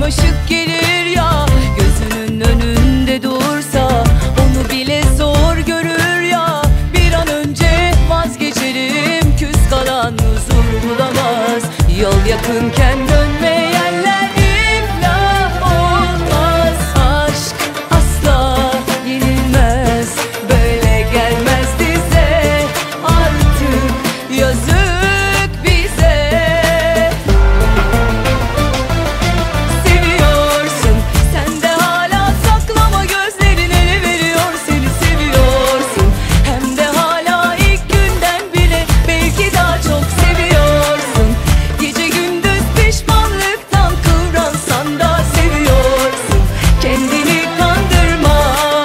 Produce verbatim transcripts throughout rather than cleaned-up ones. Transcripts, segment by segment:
karmaşık gelir ya. Gözünün önünde dursa onu bile zor görür ya. Bir an önce vazgeçerim, küs kalan huzur bulamaz. Yol yakınken dönmeyenler iflah olmaz. Aşk asla yenilmez, böyle gelmez dize. Artık yazık bize. Seviyorsun sen de hala, saklama gözlerin ele veriyor. Seni seviyorsun hem de hala, ilk günden bile belki daha çok seviyorsun. Gece gündüz pişmanlıktan kıvransan da seviyorsun. Kendini kandırma.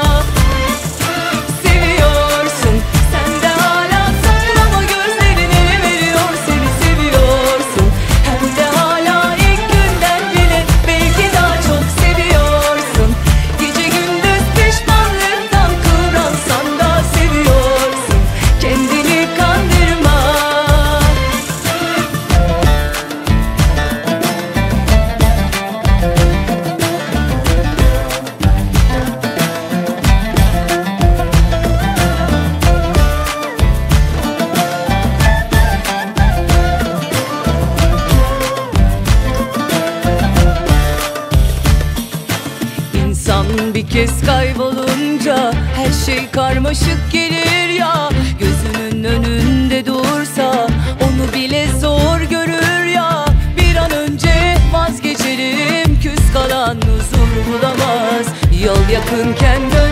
Seviyorsun sen de hala, saklama gözlerin ele veriyor. Seni seviyorsun hem de hala, ilk günden bile belki daha çok seviyorsun. Gece gündüz pişmanlıktan kıvransan da seviyorsun. Kendini kandırma. İnsan bir kez kaybolunca her şey karmaşık gelir ya. Gözünün önünde dursa onu bile zor görür ya. Bir an önce vazgeçerim, küs kalan huzur bulamaz. Yol yakınken dön